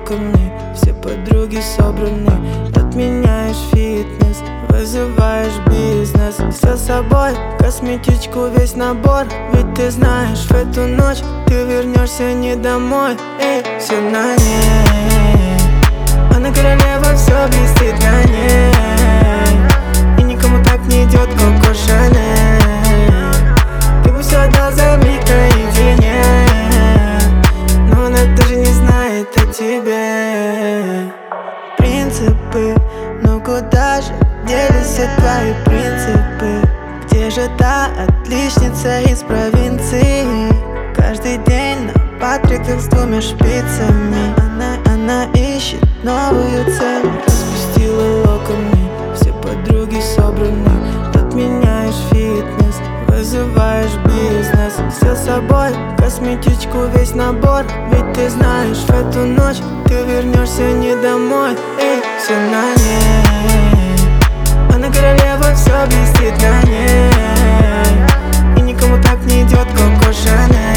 локоны, все подруги собраны. Отменяешь фитнес, вызываешь бизнес. Все с собой, косметичку, весь набор. Ведь ты знаешь, в эту ночь ты вернешься не домой. Эй, все на ней, она королева, все блестит на ней. И никому так не идет, Коко Шанель. Ты бы все отдал за миг наедине, но она даже не знает о тебе. Принципы, ну куда же делись все твои принципы? Где же та отличница из провинции? Каждый день на патриках с двумя шпицами. Она ищет новую цель. Распустила локоны, все подруги собраны. Отменяешь фитнес, вызываешь бизнес. Все с собой, косметичку, весь набор. Ведь ты знаешь, в эту ночь ты вернешься не домой. Эй, все на ней, она королева, все блестит на ней. И никому так не идет, Коко Шанель.